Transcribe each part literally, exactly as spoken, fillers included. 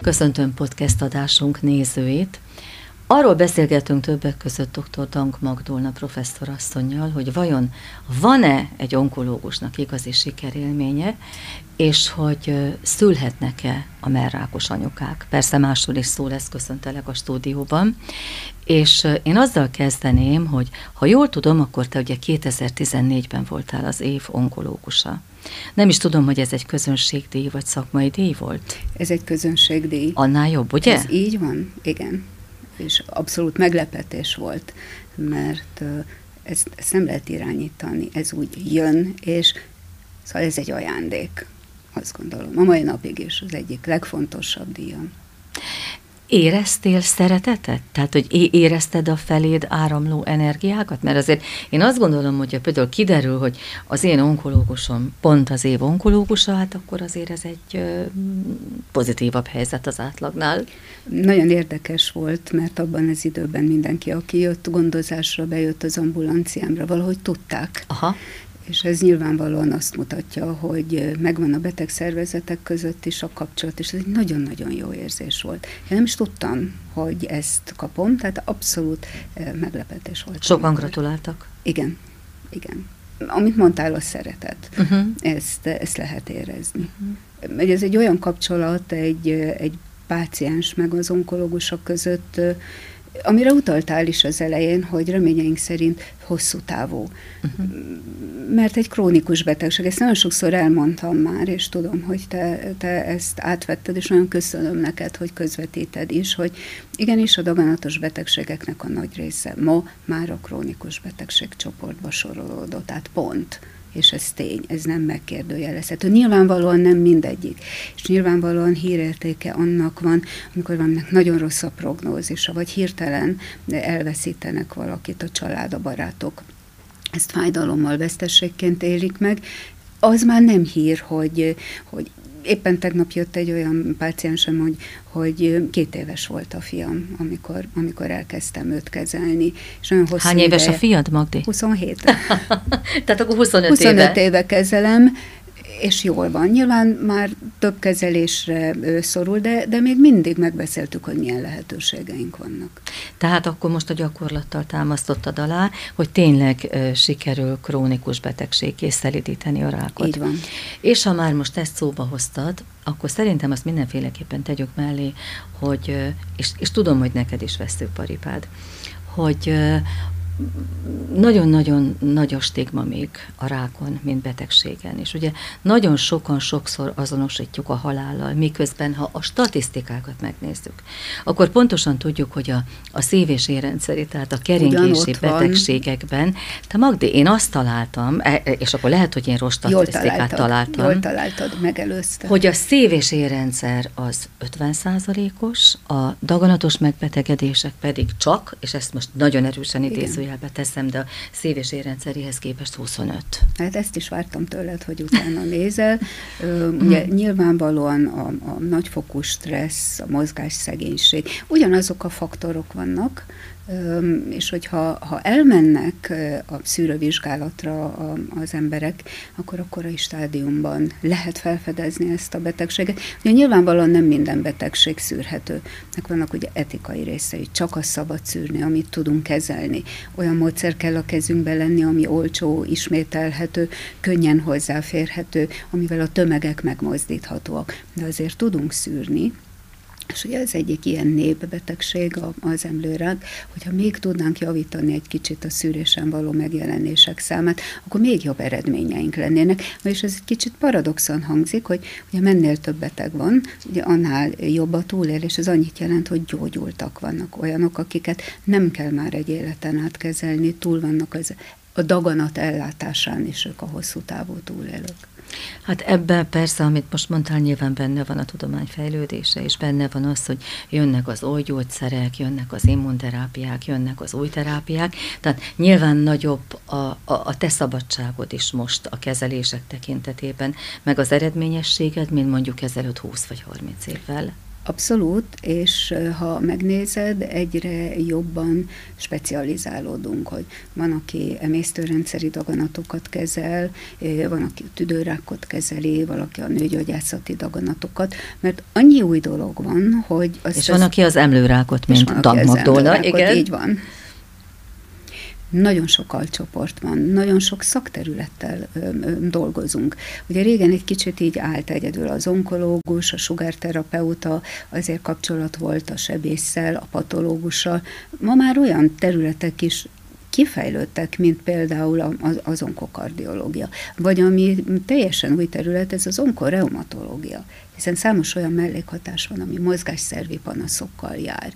Köszöntöm podcast adásunk nézőit. Arról beszélgetünk többek között dr. Dank Magdolna professzorasszonnyal, hogy vajon van-e egy onkológusnak igazi sikerélménye, és hogy szülhetnek-e a mellrákos anyukák. Persze másról is szó lesz, köszöntelek a stúdióban. És én azzal kezdeném, hogy ha jól tudom, akkor te ugye kétezer-tizennégyben voltál az év onkológusa. Nem is tudom, hogy ez egy közönségdíj vagy szakmai díj volt. Ez egy közönségdíj. Annál jobb, ugye? Ez így van, igen. És abszolút meglepetés volt, mert ezt, ezt nem lehet irányítani, ez úgy jön, és szóval ez egy ajándék, azt gondolom. A mai napig is az egyik legfontosabb díjam. Éreztél szeretetet? Tehát, hogy érezted a feléd áramló energiákat? Mert azért én azt gondolom, hogy ha például kiderül, hogy az én onkológusom pont az év onkológusa, hát akkor azért ez egy ö, pozitívabb helyzet az átlagnál. Nagyon érdekes volt, mert abban az időben mindenki, aki jött gondozásra, bejött az ambulanciámra, valahogy tudták. Aha. És ez nyilvánvalóan azt mutatja, hogy megvan a betegszervezetek között is a kapcsolat, és ez egy nagyon-nagyon jó érzés volt. Én nem is tudtam, hogy ezt kapom, tehát abszolút meglepetés volt. Sokan gratuláltak? Igen, igen. Amit mondtál, a szeretet. Uh-huh. Ezt, ezt lehet érezni. Uh-huh. Ez egy olyan kapcsolat egy, egy páciens meg az onkológusok között, amire utaltál is az elején, hogy reményeink szerint hosszú távú. Uh-huh. Mert egy krónikus betegség, ezt nagyon sokszor elmondtam már, és tudom, hogy te, te ezt átvetted, és nagyon köszönöm neked, hogy közvetíted is, hogy igenis a daganatos betegségeknek a nagy része ma már a krónikus betegség csoportba sorolódott, tehát pont. És ez tény, ez nem megkérdőjelezhető. Nyilvánvalóan nem mindegyik. És nyilvánvalóan hírértéke annak van, amikor vannak nagyon rossz a prognózisa, vagy hirtelen elveszítenek valakit a család, a barátok. Ezt fájdalommal, vesztességként élik meg. Az már nem hír, hogy, hogy éppen tegnap jött egy olyan páciensem, hogy, hogy két éves volt a fiam, amikor, amikor elkezdtem őt kezelni. És nagyon hosszú Hány éves ideje, a fiad, Magdi? huszonhét. Tehát akkor huszonöt, huszonöt éve. éve kezelem, és jól van. Nyilván már több kezelésre szorul, de, de még mindig megbeszéltük, hogy milyen lehetőségeink vannak. Tehát akkor most a gyakorlattal támasztottad alá, hogy tényleg uh, sikerül krónikus betegségé szelídíteni a rákot. Így van. És ha már most ezt szóba hoztad, akkor szerintem azt mindenféleképpen tegyük mellé, hogy, uh, és, és tudom, hogy neked is veszőparipád, hogy uh, nagyon-nagyon nagy a stigma még a rákon, mint betegségen. És ugye nagyon sokan sokszor azonosítjuk a halállal, miközben ha a statisztikákat megnézzük, akkor pontosan tudjuk, hogy a, a szív- és érrendszeri, tehát a keringési betegségekben, te Magdi, én azt találtam, és akkor lehet, hogy én rossz statisztikát jól találtam. Jól találtad, megelőzted. Hogy a szív- és érrendszer az ötven százalékos, a daganatos megbetegedések pedig csak, és ezt most nagyon erősen idézőjelbe teszem, de a szív- és érrendszerihez képest huszonöt. Hát ezt is vártam tőled, hogy utána nézel. Ugye nyilvánvalóan a, a nagyfokú stressz, a mozgásszegénység, ugyanazok a faktorok vannak, és hogyha ha elmennek a szűrővizsgálatra az emberek, akkor a korai stádiumban lehet felfedezni ezt a betegséget. Ugye nyilvánvalóan nem minden betegség szűrhető. Nek vannak ugye etikai részei, csak azt szabad szűrni, amit tudunk kezelni. Olyan módszer kell a kezünkbe lenni, ami olcsó, ismételhető, könnyen hozzáférhető, amivel a tömegek megmozdíthatóak. De azért tudunk szűrni. És ugye ez egyik ilyen népbetegség, az emlőrák, hogyha még tudnánk javítani egy kicsit a szűrésen való megjelenések számát, akkor még jobb eredményeink lennének. És ez egy kicsit paradoxon hangzik, hogy ugye mennél több beteg van, ugye annál jobb a túlélés, ez annyit jelent, hogy gyógyultak vannak olyanok, akiket nem kell már egy életen át kezelni, túl vannak az, a daganat ellátásán is ők a hosszú távú túlélők. Hát ebben persze, amit most mondtál, nyilván benne van a tudomány fejlődése, és benne van az, hogy jönnek az új gyógyszerek, jönnek az immunterápiák, jönnek az új terápiák, tehát nyilván nagyobb a, a, a te szabadságod is most a kezelések tekintetében, meg az eredményességed, mint mondjuk ezelőtt húsz vagy harminc évvel. Abszolút, és ha megnézed, egyre jobban specializálódunk, hogy van, aki emésztőrendszeri daganatokat kezel, van, aki tüdőrákot kezeli, valaki a nőgyógyászati daganatokat, mert annyi új dolog van, hogy... Az és van, ez, aki az emlőrákot, mint Dank Magdolna, igen. Így van. Nagyon sok alcsoport van, nagyon sok szakterülettel ö, ö, dolgozunk. Ugye régen egy kicsit így állt egyedül az onkológus, a sugárterapeuta, azért kapcsolat volt a sebésszel, a patológussal. Ma már olyan területek is kifejlődtek, mint például az, az onkokardiológia. Vagy ami teljesen új terület, ez az onkoreumatológia. Hiszen számos olyan mellékhatás van, ami mozgásszervi panaszokkal jár.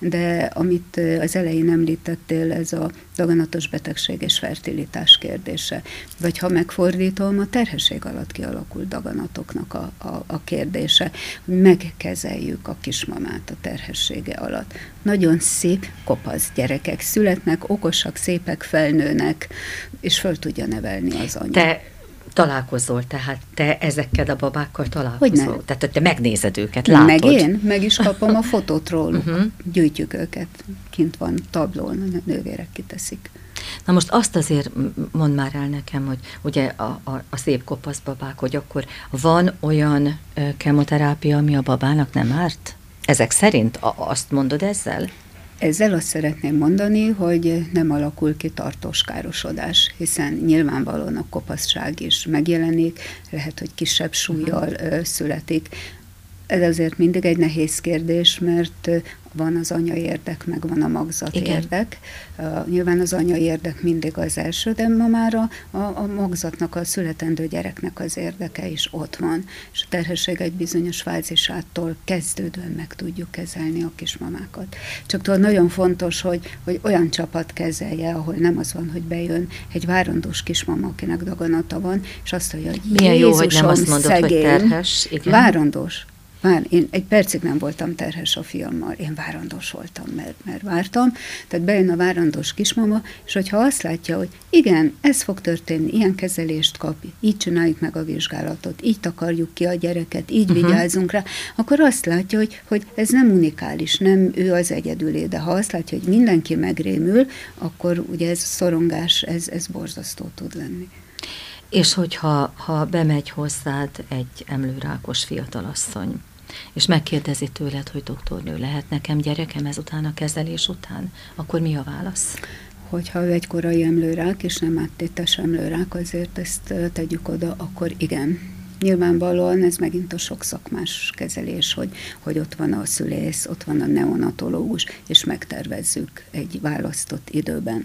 De amit az elején említettél, ez a daganatos betegség és fertilitás kérdése. Vagy ha megfordítom, a terhesség alatt kialakult daganatoknak a, a, a kérdése, hogy megkezeljük a kismamát a terhessége alatt. Nagyon szép, kopasz gyerekek születnek, okosak, szépek, felnőnek, és föl tudja nevelni az anya. Te találkozol, tehát te ezekkel a babákkal találkozol? Tehát te megnézed őket, látod? Meg én, meg is kapom a fotót róluk. Uh-huh. Gyűjtjük őket, kint van tablón, a nővérek kiteszik. Na most azt azért mondd már el nekem, hogy ugye a, a, a szép kopasz babák, hogy akkor van olyan ö, kemoterápia, ami a babának nem árt? Ezek szerint a, azt mondod ezzel? Ezzel azt szeretném mondani, hogy nem alakul ki tartós károsodás, hiszen nyilvánvalóan a kopaszság is megjelenik, lehet, hogy kisebb súllyal uh-huh. születik. Ez azért mindig egy nehéz kérdés, mert van az anyai érdek, meg van a magzati Igen. érdek. Uh, nyilván az anyai érdek mindig az első, de ma már a, a, a magzatnak, a születendő gyereknek az érdeke is ott van. És a terhesség egy bizonyos fázisától kezdődően meg tudjuk kezelni a kismamákat. Csak tudod, nagyon fontos, hogy, hogy olyan csapat kezelje, ahol nem az van, hogy bejön egy várandós kismama, akinek daganata van, és azt mondja, hogy milyen jó, hogy nem azt mondod, szegény, hogy terhes. Igen. Várandós. Vár, én egy percig nem voltam terhes a fiammal, én várandós voltam, mert, mert vártam, tehát bejön a várandós kismama, és hogyha azt látja, hogy igen, ez fog történni, ilyen kezelést kap, így csináljuk meg a vizsgálatot, így takarjuk ki a gyereket, így uh-huh. vigyázzunk rá, akkor azt látja, hogy, hogy ez nem unikális, nem ő az egyedülé, de ha azt látja, hogy mindenki megrémül, akkor ugye ez szorongás, ez, ez borzasztó tud lenni. És hogyha ha bemegy hozzád egy emlőrákos fiatalasszony, és megkérdezi tőled, hogy doktornő, lehet nekem gyerekem ezután a kezelés után, akkor mi a válasz? Hogyha ő egy korai emlőrák, és nem áttétes emlőrák, azért ezt tegyük oda, akkor igen. Nyilvánvalóan ez megint a sok szakmás kezelés, hogy, hogy ott van a szülész, ott van a neonatológus, és megtervezzük egy választott időben.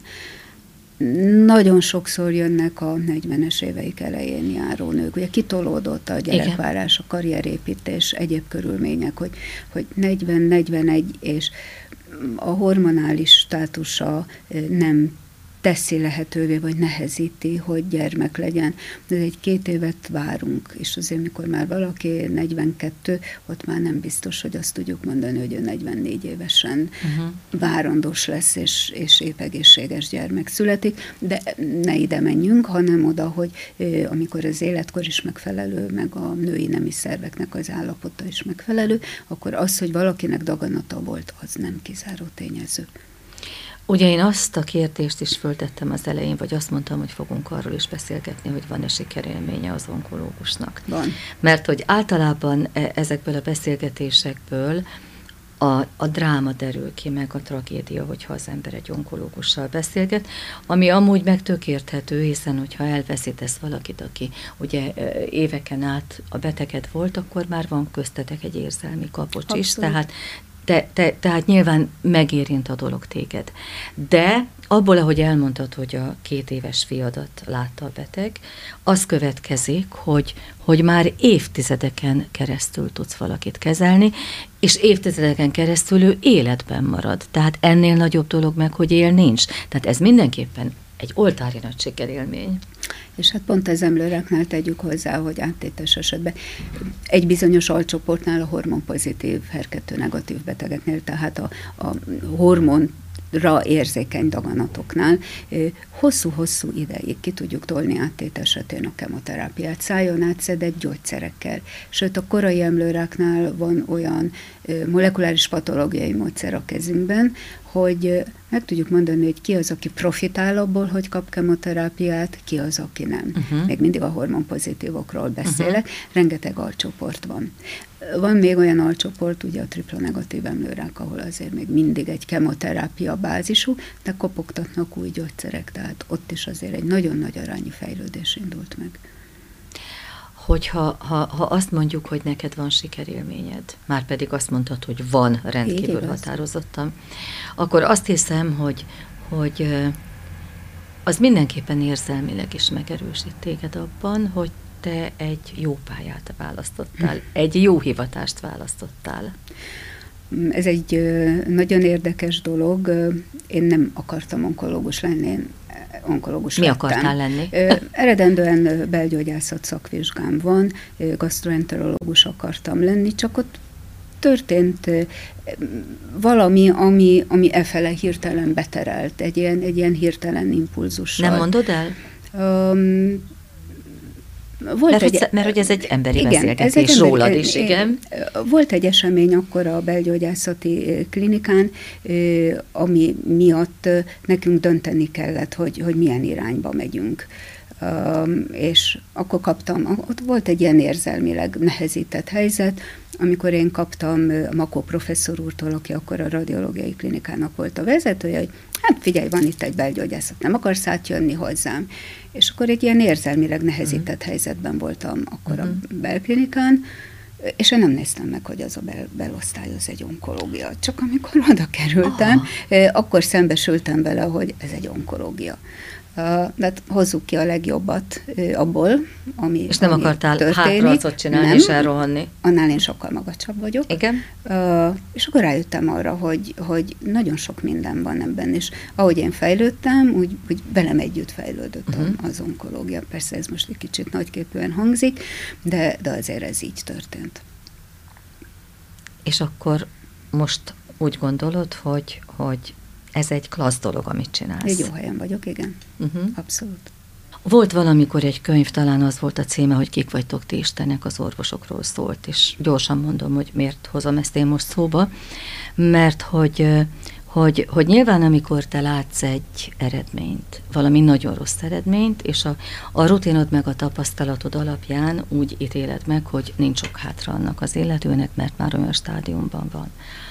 Nagyon sokszor jönnek a negyvenes éveik elején járó nők. Ugye kitolódott a gyerekvárás, a karrierépítés, egyéb körülmények, hogy, hogy negyven negyvenegy, és a hormonális státusa nem teszi lehetővé, vagy nehezíti, hogy gyermek legyen. De egy két évet várunk, és azért, mikor már valaki negyvenkettő, ott már nem biztos, hogy azt tudjuk mondani, hogy ő negyvennégy évesen uh-huh. várandós lesz, és, és épp egészséges gyermek születik, de ne ide menjünk, hanem oda, hogy amikor az életkor is megfelelő, meg a női nemi szerveknek az állapota is megfelelő, akkor az, hogy valakinek daganata volt, az nem kizáró tényező. Ugye én azt a kérdést is föltettem az elején, vagy azt mondtam, hogy fogunk arról is beszélgetni, hogy van-e sikerélménye az onkológusnak. Van. Mert hogy általában ezekből a beszélgetésekből a, a dráma derül ki, meg a tragédia, hogyha az ember egy onkológussal beszélget, ami amúgy meg tök érthető, hiszen hogyha elveszítesz valakit, aki ugye éveken át a beteged volt, akkor már van köztetek egy érzelmi kapocs Abszolút. is, tehát Te, te, tehát nyilván megérint a dolog téged. De abból, ahogy elmondtad, hogy a két éves fiadat látta a beteg, az következik, hogy, hogy már évtizedeken keresztül tudsz valakit kezelni, és évtizedeken keresztül ő életben marad. Tehát ennél nagyobb dolog meg, hogy él nincs. Tehát ez mindenképpen egy oltári nagy sikerélmény. És hát pont az emlőráknál tegyük hozzá, hogy áttétes esetben egy bizonyos alcsoportnál a hormonpozitív, her kettő negatív betegeknél, tehát a, a hormon ra érzékeny daganatoknál hosszú-hosszú ideig ki tudjuk tolni áttét esetén a kemoterápiát, szájon átszedett gyógyszerekkel. Sőt, a korai emlőráknál van olyan molekuláris patológiai módszer a kezünkben, hogy meg tudjuk mondani, hogy ki az, aki profitál abból, hogy kap kemoterápiát, ki az, aki nem. Uh-huh. Még mindig a hormonpozitívokról beszélek, uh-huh. rengeteg alcsoport van. Van még olyan alcsoport, ugye a tripla negatív emlőrák, ahol azért még mindig egy kemoterápia bázisú, de kopogtatnak új gyógyszerek, tehát ott is azért egy nagyon nagy arányú fejlődés indult meg. Hogyha ha, ha azt mondjuk, hogy neked van sikerélményed, már pedig azt mondtad, hogy van rendkívül határozottan, akkor azt hiszem, hogy, hogy az mindenképpen érzelmileg is megerősít téged abban, hogy te egy jó pályát választottál, egy jó hivatást választottál. Ez egy nagyon érdekes dolog. Én nem akartam onkológus lenni, én onkológus Mi lettem. akartál lenni? Eredendően belgyógyászat szakvizsgám van, gasztroenterológus akartam lenni, csak ott történt valami, ami, ami efele hirtelen beterelt, egy ilyen, egy ilyen hirtelen impulzussal. Nem mondod el? Um, Volt mert, egy, hogy, mert hogy ez egy emberi igen, beszélgetés ez egy rólad emberi, is, igen. Volt egy esemény akkor a belgyógyászati klinikán, ami miatt nekünk dönteni kellett, hogy, hogy milyen irányba megyünk. És akkor kaptam, ott volt egy ilyen érzelmileg nehezített helyzet, amikor én kaptam Makó professzor úrtól, aki akkor a radiológiai klinikának volt a vezetője, hogy hát figyelj, van itt egy belgyógyászat, nem akarsz átjönni hozzám? És akkor egy ilyen érzelmileg nehezített uh-huh. helyzetben voltam akkor uh-huh. a belklinikán, és én nem néztem meg, hogy az a bel, belosztály az egy onkológia. Csak amikor oda kerültem, Aha. akkor szembesültem vele, hogy ez egy onkológia. De hozzuk ki a legjobbat abból, ami És nem ami akartál történik. hátraarcot csinálni nem, és elrohanni? Annál én sokkal magacsabb vagyok. Igen. Uh, és akkor rájöttem arra, hogy, hogy nagyon sok minden van ebben, és ahogy én fejlődtem, úgy, úgy velem együtt fejlődött uh-huh. az onkológia. Persze ez most egy kicsit nagyképűen hangzik, de, de azért ez így történt. És akkor most úgy gondolod, hogy, hogy ez egy klassz dolog, amit csinálsz. Egy jó helyen vagyok, igen. Uh-huh. Abszolút. Volt valamikor egy könyv, talán az volt a címe, hogy Kik vagytok ti Istenek, az orvosokról szólt, és gyorsan mondom, hogy miért hozom ezt én most szóba, mert hogy, hogy, hogy nyilván amikor te látsz egy eredményt, valami nagyon rossz eredményt, és a, a rutinod meg a tapasztalatod alapján úgy ítéled meg, hogy nincs sok hátra annak az illetőnek, mert már olyan stádiumban van.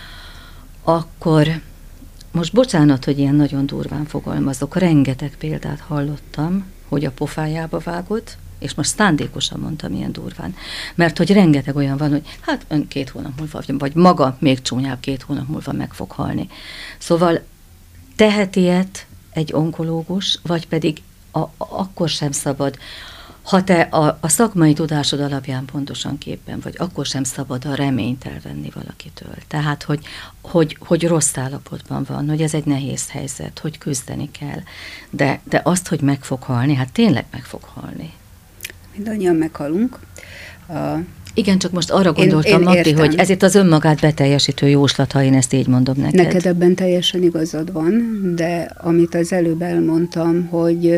Akkor most bocsánat, hogy ilyen nagyon durván fogalmazok, rengeteg példát hallottam, hogy a pofájába vágod, és most szándékosan mondtam ilyen durván, mert hogy rengeteg olyan van, hogy hát ön két hónap múlva, vagy maga még csúnyább két hónap múlva meg fog halni. Szóval tehet ilyet egy onkológus, vagy pedig a, a, akkor sem szabad, ha te a, a szakmai tudásod alapján pontosan képben vagy, akkor sem szabad a reményt elvenni valakitől. Tehát, hogy, hogy, hogy rossz állapotban van, hogy ez egy nehéz helyzet, hogy küzdeni kell. De, de azt, hogy meg fog halni, hát tényleg meg fog halni. Mindannyian meghalunk. Uh, Igen, csak most arra gondoltam, én, én Magdi, hogy ez itt az önmagát beteljesítő jóslat, ha én ezt így mondom neked. Neked ebben teljesen igazad van, de amit az előbb elmondtam, hogy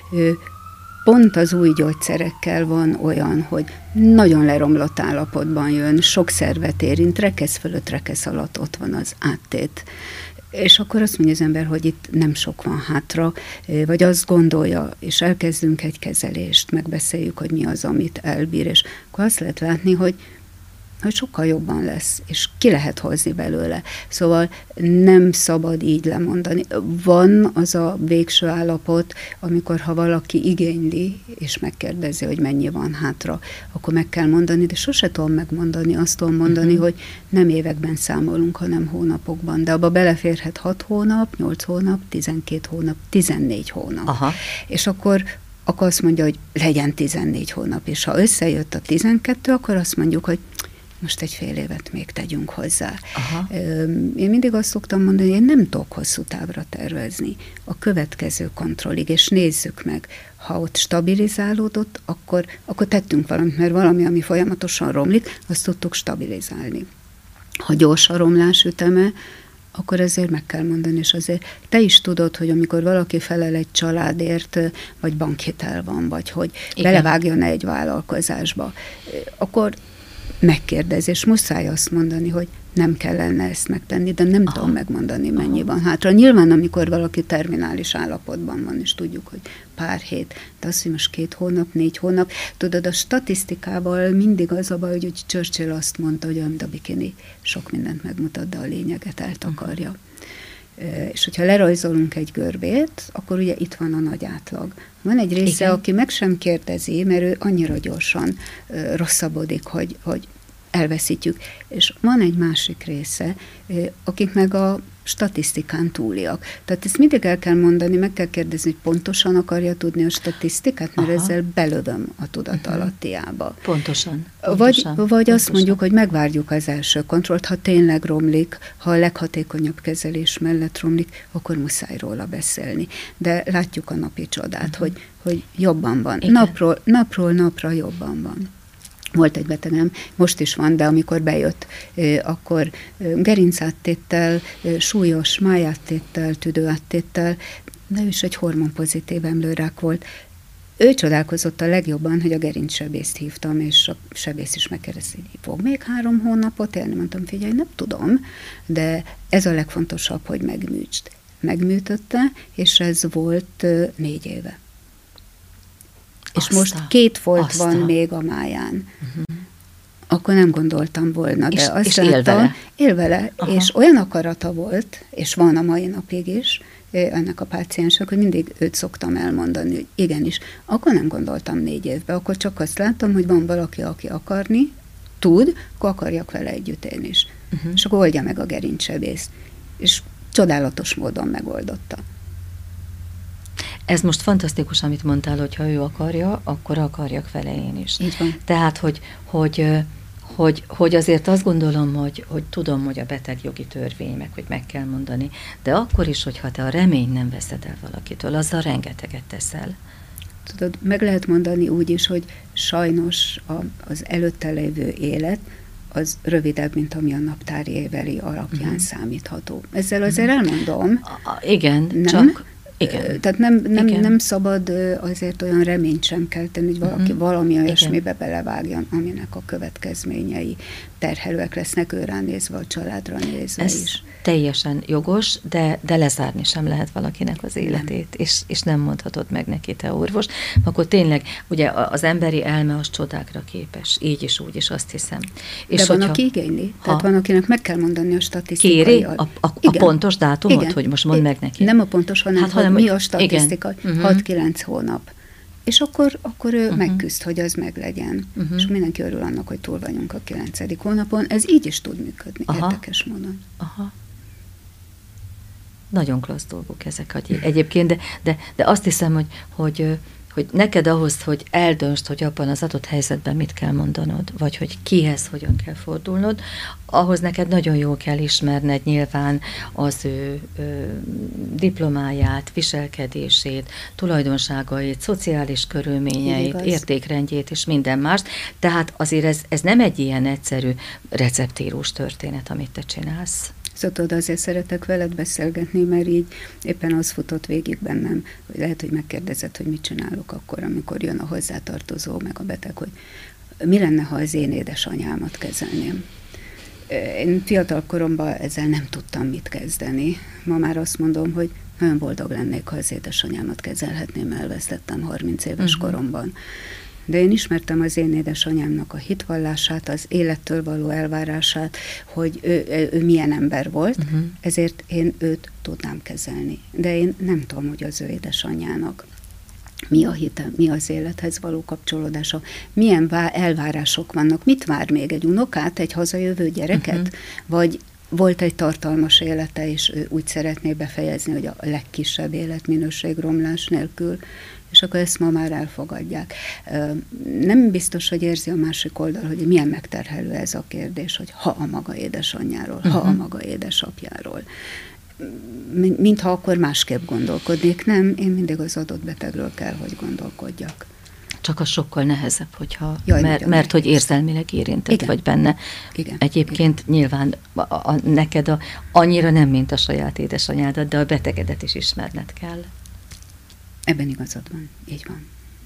pont az új gyógyszerekkel van olyan, hogy nagyon leromlott állapotban jön, sok szervet érint, rekesz fölött, rekesz alatt ott van az áttét. És akkor azt mondja az ember, hogy itt nem sok van hátra, vagy azt gondolja, és elkezdünk egy kezelést, megbeszéljük, hogy mi az, amit elbír, és akkor azt lehet látni, hogy hogy sokkal jobban lesz, és ki lehet hozni belőle. Szóval nem szabad így lemondani. Van az a végső állapot, amikor ha valaki igényli, és megkérdezi, hogy mennyi van hátra, akkor meg kell mondani, de sose tudom megmondani, azt tudom mondani, uh-huh. hogy nem években számolunk, hanem hónapokban, de abba beleférhet hat hónap, nyolc hónap, tizenkét hónap, tizennégy hónap. Aha. És akkor akkor azt mondja, hogy legyen tizennégy hónap, és ha összejött a tizenkettő, akkor azt mondjuk, hogy most egy fél évet még tegyünk hozzá. Aha. Én mindig azt szoktam mondani, hogy én nem tudok hosszú távra tervezni. A következő kontrollig, és nézzük meg, ha ott stabilizálódott, akkor, akkor tettünk valamit, mert valami, ami folyamatosan romlik, azt tudtuk stabilizálni. Ha gyors a romlás üteme, akkor azért meg kell mondani, és azért te is tudod, hogy amikor valaki felel egy családért, vagy bankhitel van, vagy hogy igen, belevágjon egy vállalkozásba, akkor megkérdez, és muszáj azt mondani, hogy nem kellene ezt megtenni, de nem Aha. tudom megmondani, mennyi Aha. van hátra. Nyilván, amikor valaki terminális állapotban van, és tudjuk, hogy pár hét, de azt, hogy most két hónap, négy hónap, tudod, a statisztikával mindig az a baj, hogy Churchill azt mondta, hogy olyan, a bikini sok mindent megmutat, de a lényeget eltakarja. Uh-huh. És hogyha lerajzolunk egy görbét, akkor ugye itt van a nagy átlag. Van egy része, Igen. aki meg sem kérdezi, mert ő annyira gyorsan uh, rosszabbodik, hogy, hogy elveszítjük. És van egy másik része, akik meg a statisztikán túliak. Tehát ezt mindig el kell mondani, meg kell kérdezni, hogy pontosan akarja tudni a statisztikát, mert Aha. ezzel belövöm a tudatalattiába. Pontosan. pontosan vagy vagy pontosan. Azt mondjuk, hogy megvárjuk az első kontrollt, ha tényleg romlik, ha a leghatékonyabb kezelés mellett romlik, akkor muszáj róla beszélni. De látjuk a napi csodát, uh-huh. hogy, hogy jobban van. Napról, napról napra jobban van. Volt egy betegem, most is van, de amikor bejött, akkor gerincáttéttel, súlyos májáttéttel, tüdőáttéttel, de ő is egy hormonpozitív emlőrák volt. Ő csodálkozott a legjobban, hogy a gerincsebészt hívtam, és a sebész is megkérdezte, hogy fog még három hónapot élni? Mondtam, figyelj, nem tudom, de ez a legfontosabb, hogy megműtsd. Megműtötte, és ez volt négy éve. És Aztán. most két folt Aztán. van még a máján. Uh-huh. Akkor nem gondoltam volna, de és, azt és láttam, él vele. Él vele, és olyan akarata volt, és van a mai napig is, ennek a páciensnek, hogy mindig őt szoktam elmondani, hogy igenis, akkor nem gondoltam négy évbe, akkor csak azt láttam, hogy van valaki, aki akarni tud, akkor akarjak vele együtt én is. Uh-huh. És akkor oldja meg a gerincsebészt. És csodálatos módon megoldotta. Ez most fantasztikus, amit mondtál, hogy ha ő akarja, akkor akarjak vele én is. Így van. Tehát, hogy, hogy, hogy, hogy azért azt gondolom, hogy, hogy tudom, hogy a betegjogi törvény, meg hogy meg kell mondani, de akkor is, hogyha te a reményt nem veszed el valakitől, azzal rengeteget teszel. Tudod, meg lehet mondani úgy is, hogy sajnos a, az előtte lévő élet az rövidebb, mint ami a naptári éveli alapján uh-huh. számítható. Ezzel azért uh-huh. elmondom. A, igen, nem? csak... Igen. Tehát nem, nem, nem szabad azért olyan reményt sem kell tenni, hogy valaki uh-huh. valami olyasmibe belevágjon, aminek a következményei terhelőek lesznek őrá nézve, a családra nézve Ez is. Teljesen jogos, de, de lezárni sem lehet valakinek az életét, és, és nem mondhatod meg neki, te orvos. Akkor tényleg, ugye az emberi elme az csodákra képes, így is, úgy is, azt hiszem. És de van, hogyha, aki igényli. Tehát van, akinek meg kell mondani a statisztikai... Kéri a, a, a pontos dátumot, igen. hogy most mondd meg neki. Nem a pontos, hanem, hát, hanem mi a statisztika, uh-huh. hat-kilenc hónap. És akkor, akkor ő uh-huh. megküzd, hogy az meglegyen. Uh-huh. És mindenki örül annak, hogy túl vagyunk a kilencedik hónapon. Ez így is tud működni, Aha. érdekes módon. Aha. Nagyon klassz dolgok ezek egyébként, de, de, de azt hiszem, hogy, hogy, hogy neked ahhoz, hogy eldöntsd, hogy abban az adott helyzetben mit kell mondanod, vagy hogy kihez hogyan kell fordulnod, ahhoz neked nagyon jól kell ismerned nyilván az ő, ő diplomáját, viselkedését, tulajdonságait, szociális körülményeit, Igaz. értékrendjét és minden mást. Tehát azért ez, ez nem egy ilyen egyszerű receptírós történet, amit te csinálsz. Szóval azért szeretek veled beszélgetni, mert így éppen az futott végig bennem, hogy lehet, hogy megkérdezed, hogy mit csinálok akkor, amikor jön a hozzátartozó, meg a beteg, hogy mi lenne, ha az én édesanyámat kezelném. Én fiatal koromban ezzel nem tudtam mit kezdeni. Ma már azt mondom, hogy nagyon boldog lennék, ha az édesanyámat kezelhetném, elvesztettem harminc éves uh-huh. koromban. De én ismertem az én édesanyámnak a hitvallását, az élettől való elvárását, hogy ő, ő, ő milyen ember volt, uh-huh. ezért én őt tudnám kezelni. De én nem tudom, hogy az ő édesanyjának mi a hite, mi az élethez való kapcsolódása, milyen elvárások vannak, mit vár még egy unokát, egy hazajövő gyereket, uh-huh. vagy volt egy tartalmas élete, és ő úgy szeretné befejezni, hogy a legkisebb életminőségromlás nélkül, és akkor ezt ma már elfogadják. Nem biztos, hogy érzi a másik oldal, hogy milyen megterhelő ez a kérdés, hogy ha a maga édesanyjáról, uh-huh. ha a maga édesapjáról. Mintha akkor másképp gondolkodnék. Nem, én mindig az adott betegről kell, hogy gondolkodjak. Csak az sokkal nehezebb, hogyha, Jaj, mert, mert hogy érzelmileg érintett Igen. vagy benne. Igen. Egyébként Igen. nyilván a, a, neked a, annyira nem, mint a saját édesanyádat, de a betegedet is ismerned kell. Ebben igazad van, így van.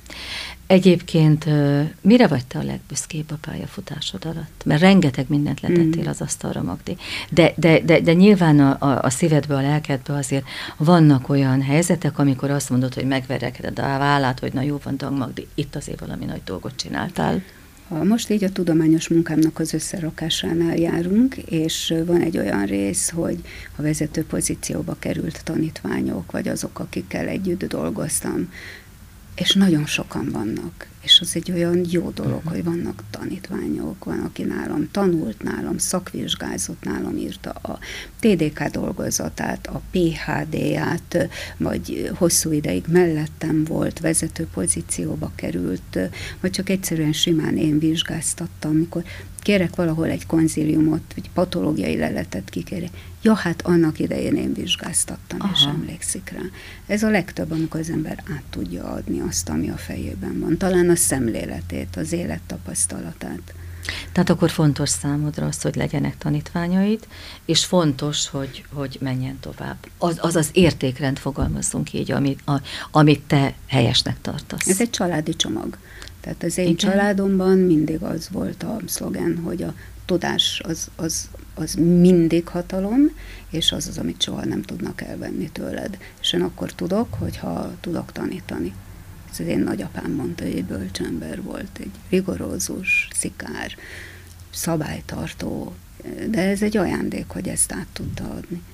Egyébként mire vagy te a legbüszkébb a pályafutásod alatt? Mert rengeteg mindent letettél mm. az asztalra, Magdi. De, de, de, de nyilván a, a, a szívedbe, a lelkedbe azért vannak olyan helyzetek, amikor azt mondod, hogy megverekeded a vállát, hogy na jó van, Dang Magdi, itt azért valami nagy dolgot csináltál. Ha most így a tudományos munkámnak az összerakásánál járunk, és van egy olyan rész, hogy a vezető pozícióba került tanítványok, vagy azok, akikkel együtt dolgoztam, és nagyon sokan vannak, és az egy olyan jó dolog, uh-huh. hogy vannak tanítványok, van, aki nálam tanult, nálam szakvizsgázott, nálam írta a té dé ká dolgozatát, a pé há dé-ját, vagy hosszú ideig mellettem volt, vezető pozícióba került, vagy csak egyszerűen simán én vizsgáztattam, amikor kérek valahol egy konzíliumot, vagy patológiai leletet kikérni. Ja, hát annak idején én vizsgáztattam, Aha. és emlékszik rá. Ez a legtöbb, amikor az ember át tudja adni azt, ami a fejében van. Talán a szemléletét, az élettapasztalatát. Tehát akkor fontos számodra az, hogy legyenek tanítványaid, és fontos, hogy, hogy menjen tovább. Az az, az értékrend, fogalmazzunk így, amit, a, amit te helyesnek tartasz. Ez egy családi csomag. Tehát az én Igen. családomban mindig az volt a szlogen, hogy a tudás az, az, az mindig hatalom, és az az, amit soha nem tudnak elvenni tőled. És én akkor tudok, hogyha tudok tanítani. Ez az én nagyapám mondta, hogy egy bölcsember volt, egy rigorózus, szikár, szabálytartó, de ez egy ajándék, hogy ezt át tudta adni.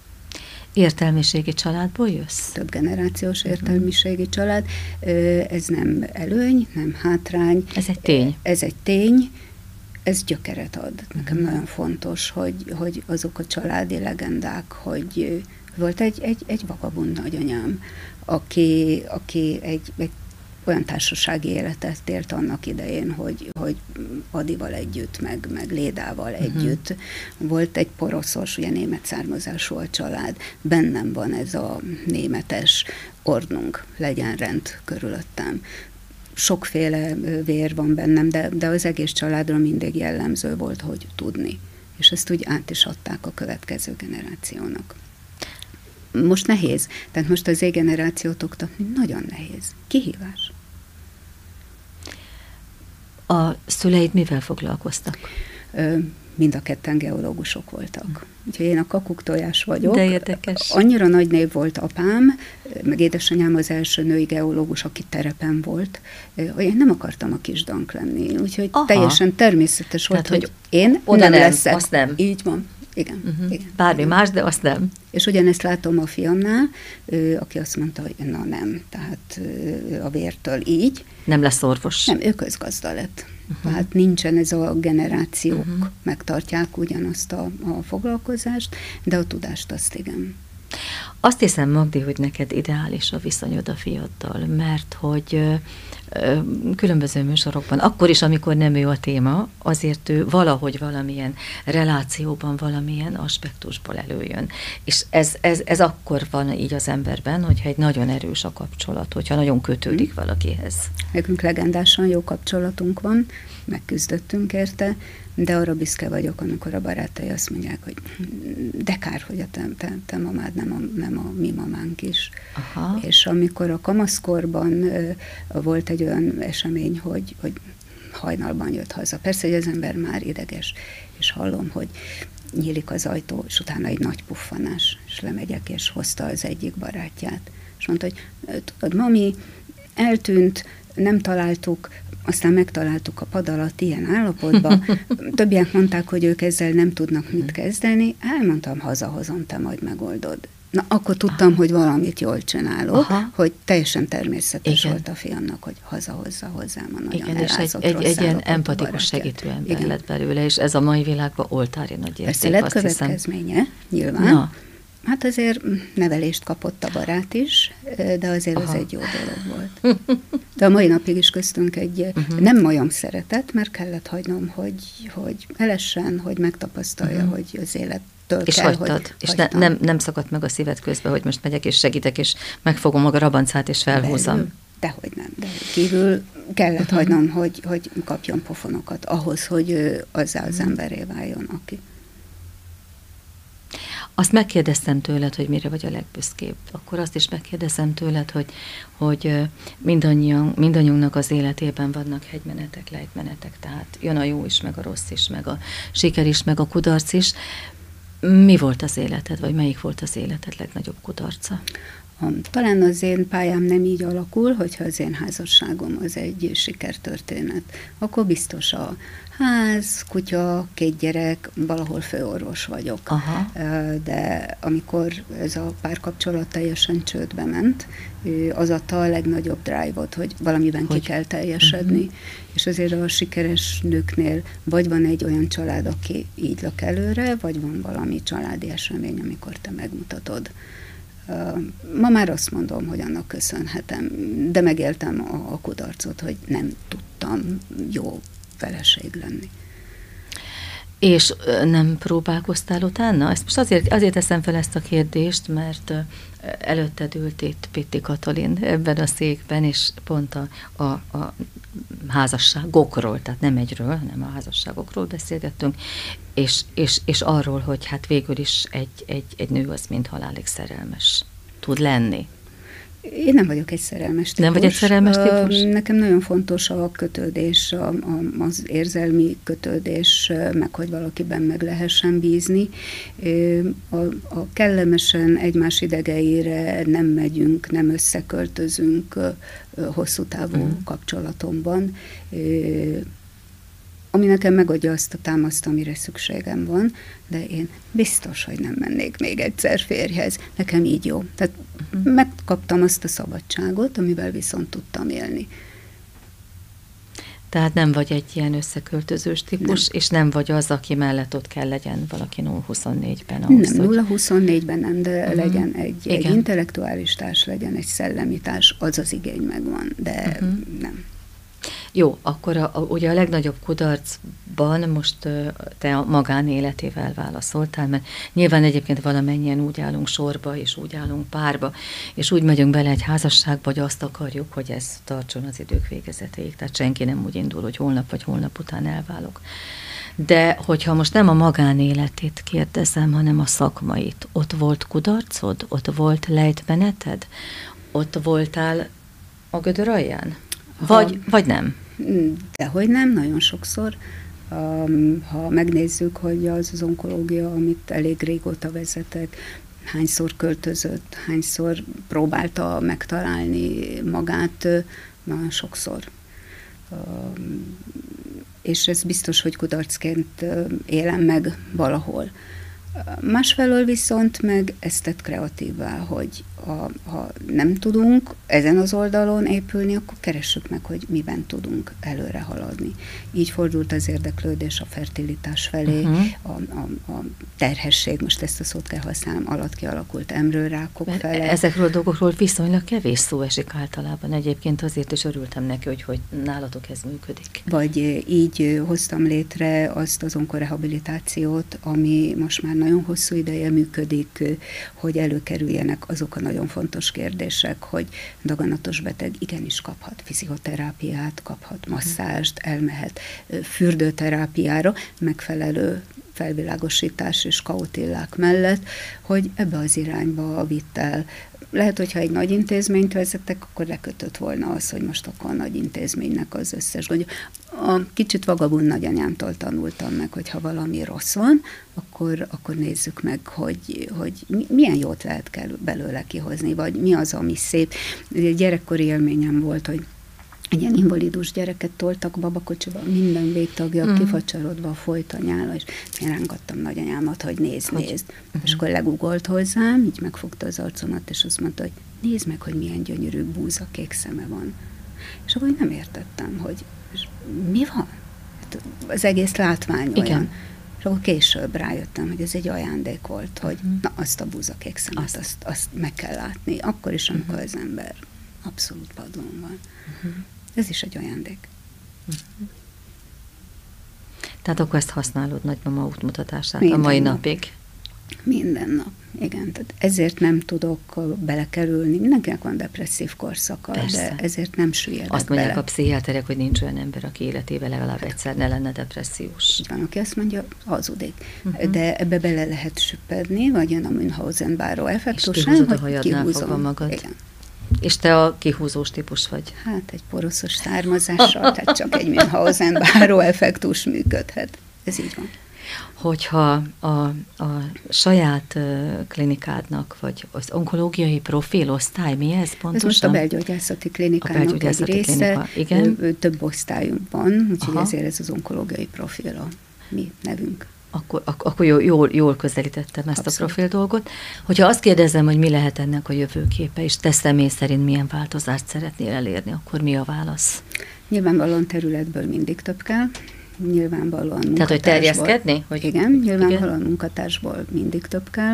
Értelmiségi családból jössz? Több generációs értelmiségi család. Ez nem előny, nem hátrány. Ez egy tény. Ez egy tény, ez gyökeret ad. Nekem uh-huh. nagyon fontos, hogy, hogy azok a családi legendák, hogy volt egy, egy, egy vagabund nagyanyám, aki, aki egy, egy olyan társasági életet élt annak idején, hogy, hogy Adival együtt, meg, meg Lédával együtt. Uh-huh. Volt egy poroszos, ugye német származású a család, bennem van ez a németes ordnung, legyen rend körülöttem. Sokféle vér van bennem, de, de az egész családra mindig jellemző volt, hogy tudni. És ezt úgy át is adták a következő generációnak. Most nehéz. Tehát most az Z-generációt oktatni nagyon nehéz. Kihívás. A szüleid mivel foglalkoztak? Ö, mind a ketten geológusok voltak. Úgyhogy én a kakuktojás vagyok. De érdekes. Annyira nagy név volt apám, meg édesanyám az első női geológus, aki terepen volt, hogy én nem akartam a kisdank lenni. Úgyhogy Aha. teljesen természetes volt, Tehát, hogy, hogy én oda nem, nem leszek. Azt nem. Így van. Igen, uh-huh. igen. Bármi más, de azt nem. És ugyanezt látom a fiamnál, aki azt mondta, hogy na nem, tehát a vértől így. Nem lesz orvos. Nem, ő közgazda lett. Uh-huh. Tehát nincsen ez a generációk, uh-huh. megtartják ugyanazt a, a foglalkozást, de a tudást azt igen. Azt hiszem, Magdi, hogy neked ideális a viszonyod a fiaddal, mert hogy ö, ö, különböző műsorokban, akkor is, amikor nem ő a téma, azért ő valahogy valamilyen relációban, valamilyen aspektusból előjön. És ez, ez, ez akkor van így az emberben, hogyha egy nagyon erős a kapcsolat, hogyha nagyon kötődik hmm. valakihez. Nekünk legendásan jó kapcsolatunk van, megküzdöttünk érte, de arra büszke vagyok, amikor a barátai azt mondják, hogy de kár, hogy a te, te, te mamád nem a, nem a mi mamánk is. Aha. És amikor a kamaszkorban uh, volt egy olyan esemény, hogy, hogy hajnalban jött haza. Persze, hogy az ember már ideges, és hallom, hogy nyílik az ajtó, és utána egy nagy puffanás, és lemegyek, és hozta az egyik barátját. És mondta, hogy tudod, mami, eltűnt, nem találtuk, aztán megtaláltuk a pad alatt ilyen állapotban. Többiek mondták, hogy ők ezzel nem tudnak mit kezdeni. Elmondtam, hazahozom, te majd megoldod. Na, akkor tudtam, Aha. hogy valamit jól csinálok, Aha. hogy teljesen természetes Igen. volt a fiamnak, hogy hazahozza hozzám a nagyon Igen, és egy, egy, egy ilyen empatikus segítő ember Igen. lett belőle, és ez a mai világban oltári nagy érték. Persze lett következménye, hiszem. Nyilván. Na. Hát azért nevelést kapott a barát is, de azért Aha. ez egy jó dolog volt. De a mai napig is köztünk egy uh-huh. nem majom szeretet, mert kellett hagynom, hogy, hogy elessen, hogy megtapasztalja, uh-huh. hogy az élettől és kell, hagytad, hogy és ne, nem, nem szakadt meg a szíved közben, hogy most megyek és segítek, és megfogom maga rabancát, és felhúzom. Belül, dehogy nem, de kívül kellett uh-huh. hagynom, hogy, hogy kapjon pofonokat ahhoz, hogy azzá az emberé váljon, aki. Azt megkérdeztem tőled, hogy mire vagy a legbüszkébb. Akkor azt is megkérdezem tőled, hogy, hogy mindannyian, mindannyiunknak az életében vannak hegymenetek, lejtmenetek, tehát jön a jó is, meg a rossz is, meg a siker is, meg a kudarc is. Mi volt az életed, vagy melyik volt az életed legnagyobb kudarca? Talán az én pályám nem így alakul, hogyha az én házasságom az egy sikertörténet. Akkor biztos a ház, kutya, két gyerek, valahol főorvos vagyok. Aha. De amikor ez a párkapcsolat teljesen csődbe ment, az adta a legnagyobb drive-ot, hogy valamiben hogy? ki kell teljesedni. Uh-huh. És azért a sikeres nőknél vagy van egy olyan család, aki így lök előre, vagy van valami családi esemény, amikor te megmutatod. Ma már azt mondom, hogy annak köszönhetem, de megéltem a, a kudarcot, hogy nem tudtam jó feleség lenni. És nem próbálkoztál utána? Ezt most azért, azért teszem fel ezt a kérdést, mert előtted ült itt Pitti Katalin ebben a székben, és pont a, a, a házasságokról, tehát nem egyről, hanem a házasságokról beszélgettünk, és, és, és arról, hogy hát végül is egy, egy, egy nő az mind halálig szerelmes tud lenni. Én nem vagyok egy szerelmes típus. Nem vagy egy szerelmes típus? Nekem nagyon fontos a kötődés, a, a, az érzelmi kötődés, meg hogy valakiben meg lehessen bízni. A, a kellemesen egymás idegeire nem megyünk, nem összeköltözünk hosszú távú uh-huh. kapcsolatomban, ami nekem megadja azt a támaszt, amire szükségem van, de én biztos, hogy nem mennék még egyszer férjhez. Nekem így jó. Tehát uh-huh. megkaptam azt a szabadságot, amivel viszont tudtam élni. Tehát nem vagy egy ilyen összeköltözős típus, nem. És nem vagy az, aki mellett ott kell legyen valaki nulla huszonnégyben. Ahhoz, nem, nulla huszonnégyben nem, de uh-huh. legyen egy, egy intellektuális társ, legyen egy szellemi társ, az az igény megvan, de uh-huh. nem. Jó, akkor a, a, ugye a legnagyobb kudarcban most te a magánéletével válaszoltál, mert nyilván egyébként valamennyien úgy állunk sorba, és úgy állunk párba, és úgy megyünk bele egy házasságba, hogy azt akarjuk, hogy ez tartson az idők végezetéig. Tehát senki nem úgy indul, hogy holnap vagy holnap után elválok. De hogyha most nem a magánéletét kérdezem, hanem a szakmait, ott volt kudarcod? Ott volt lejtmeneted? Ott voltál a gödör alján? Vagy, ha, vagy nem? Dehogy nem, nagyon sokszor. Ha megnézzük, hogy az az onkológia, amit elég régóta vezetek, hányszor költözött, hányszor próbálta megtalálni magát, nagyon sokszor. És ez biztos, hogy kudarcként élem meg valahol. Másfelől viszont meg ezt tett kreatívvá, hogy ha, ha nem tudunk ezen az oldalon épülni, akkor keressük meg, hogy miben tudunk előre haladni. Így fordult az érdeklődés a fertilitás felé, uh-huh. a, a, a terhesség, most ezt a szót kell használnom, alatt kialakult embrőrákok Mert felé. Ezekről a dolgokról viszonylag kevés szó esik általában. Egyébként azért is örültem neki, hogy, hogy nálatok ez működik. Vagy így hoztam létre azt az onkorehabilitációt, ami most már nagyon hosszú ideje működik, hogy előkerüljenek azok a nagyon fontos kérdések, hogy daganatos beteg igenis kaphat pszichoterápiát, kaphat masszást, elmehet fürdőterápiára, megfelelő felvilágosítás és kautillák mellett, hogy ebbe az irányba vitt el. Lehet, hogyha egy nagy intézményt vezettek, akkor lekötött volna az, hogy most akkor a nagy intézménynek az összes gondja. A kicsit vagabund nagyanyámtól tanultam meg, hogy ha valami rossz van, akkor, akkor nézzük meg, hogy, hogy milyen jót lehet kell belőle kihozni, vagy mi az, ami szép. Gyerekkori élményem volt, hogy egy ilyen invalidus gyereket toltak babakocsiba, minden végtagja uh-huh. kifacsarodva folyt a nyála, és én rángattam nagyanyámat, hogy nézd, hogy? nézd. Uh-huh. És akkor legugolt hozzám, így megfogta az arcomat, és azt mondta, hogy nézd meg, hogy milyen gyönyörű búza kék szeme van. És akkor nem értettem, hogy mi van? Hát az egész látvány Igen. olyan. És akkor később rájöttem, hogy ez egy ajándék volt, hogy uh-huh. na, azt a búza kék szemet, azt. Azt, azt meg kell látni. Akkor is, amikor uh-huh. az ember abszolút padlón van. Uh-huh. Ez is egy ajándék. Uh-huh. Tehát akkor ezt használod nagymama útmutatását Minden a mai nap. napig? Minden nap, igen. Tehát ezért nem tudok belekerülni. Mindenkinek van depresszív korszaka, Persze. de ezért nem süllyedek Azt mondják bele. a pszichiáterek, hogy nincs olyan ember, aki életében legalább egyszer ne lenne depressziós. Így van, aki azt mondja, hazudik. Uh-huh. De ebbe bele lehet süppedni, vagy jön a Münchhausen-Báró effektus. És kihúzod nem, a hajadnál fogva magad. Igen. És te a kihúzós típus vagy? Hát egy poroszos származással, tehát csak egy Münchhausen-Báró effektus működhet. Ez így van. Hogyha a, a saját uh, klinikádnak, vagy az onkológiai profilosztály, mi ez pontosan? Ez most a belgyógyászati klinikának a belgyógyászati egy része, klinika. Igen. Ő, ő, több osztályunk van, úgyhogy Aha. ezért ez az onkológiai profil a mi nevünk. Akkor, ak- akkor jól, jól, jól közelítettem ezt Abszolút. A profil dolgot. Hogyha azt kérdezem, hogy mi lehet ennek a jövőképe, és te személy szerint milyen változást szeretnél elérni, akkor mi a válasz? Nyilvánvalóan területből mindig több kell. Nyilvánvalóan munkatársból. Tehát, hogy terjeszkedni? Hogy... Igen, nyilvánvalóan igen. munkatársból mindig több kell,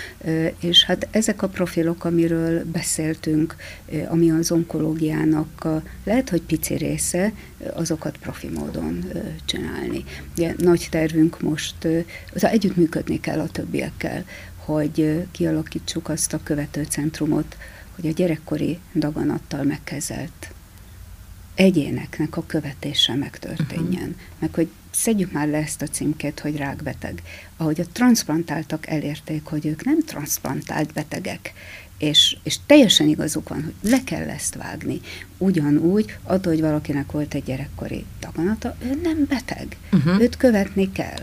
és hát ezek a profilok, amiről beszéltünk, ami az onkológiának a, lehet, hogy pici része, azokat profi módon csinálni. Ugye, nagy tervünk most, az együttműködni kell a többiekkel, hogy kialakítsuk azt a követőcentrumot, hogy a gyerekkori daganattal megkezelt egyéneknek a követése megtörténjen. Uh-huh. Meg hogy szedjük már le ezt a címkét, hogy rákbeteg. Ahogy a transzplantáltak elérték, hogy ők nem transzplantált betegek, és, és teljesen igazuk van, hogy le kell ezt vágni. Ugyanúgy, attól, hogy valakinek volt egy gyerekkori daganata, ő nem beteg. Uh-huh. Őt követni kell.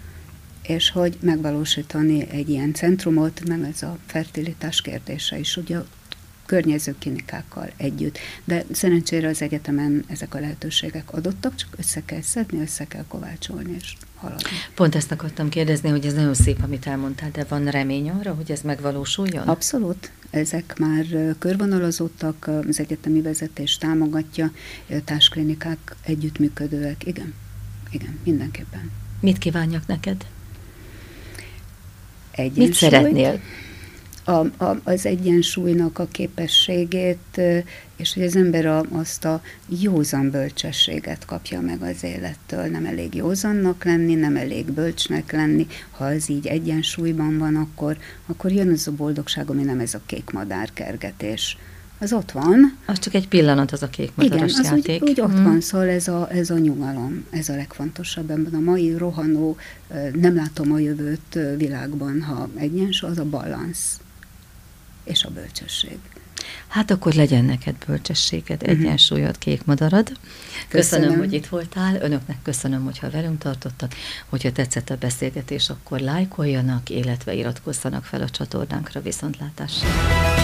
És hogy megvalósítani egy ilyen centrumot, meg ez a fertilitás kérdése is, ugye környező klinikákkal együtt. De szerencsére az egyetemen ezek a lehetőségek adottak, csak össze kell szedni, össze kell kovácsolni, és haladni. Pont ezt akartam kérdezni, hogy ez nagyon szép, amit elmondtál, de van remény arra, hogy ez megvalósuljon? Abszolút. Ezek már körvonalazódtak, az egyetemi vezetés támogatja, társklinikák együttműködőek. Igen, igen, mindenképpen. Mit kívánjak neked? Egyensúlyt. Mit szeretnél? A, a, az egyensúlynak a képességét, és hogy az ember a, azt a józan bölcsességet kapja meg az élettől. Nem elég józannak lenni, nem elég bölcsnek lenni. Ha az így egyensúlyban van, akkor, akkor jön az a boldogság, ami nem ez a kék madár kergetés. Az ott van. Az csak egy pillanat, az a kék madaras Igen, az játék. úgy, úgy ott hmm. van, szóval ez a, ez a nyugalom, ez a legfontosabb ebben a mai rohanó, nem látom a jövőt világban, ha egyensúly, az a balansz és a bölcsesség. Hát akkor legyen neked bölcsességed, egyensúlyod, kék madarad. Köszönöm, köszönöm, hogy itt voltál. Önöknek köszönöm, hogyha velünk tartottak. Hogyha tetszett a beszélgetés, akkor lájkoljanak, illetve iratkozzanak fel a csatornánkra. Viszontlátásra!